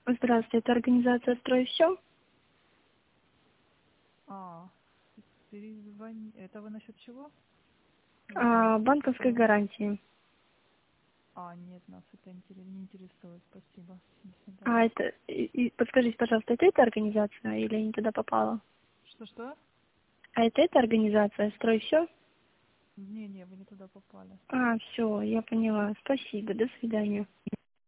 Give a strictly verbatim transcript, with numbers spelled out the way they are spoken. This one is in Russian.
Здравствуйте, это организация «Строй все». А, перезвони... Это вы насчет чего? А, Извините. банковской Что? гарантии. А, нет, нас это интерес- не интересует. Спасибо. До А свидания. это, и- и подскажите, пожалуйста, это эта организация или я не туда попала? Что-что? А это эта организация «Строй все»? Не-не, вы не туда попали. А, все, я поняла. Спасибо, до свидания.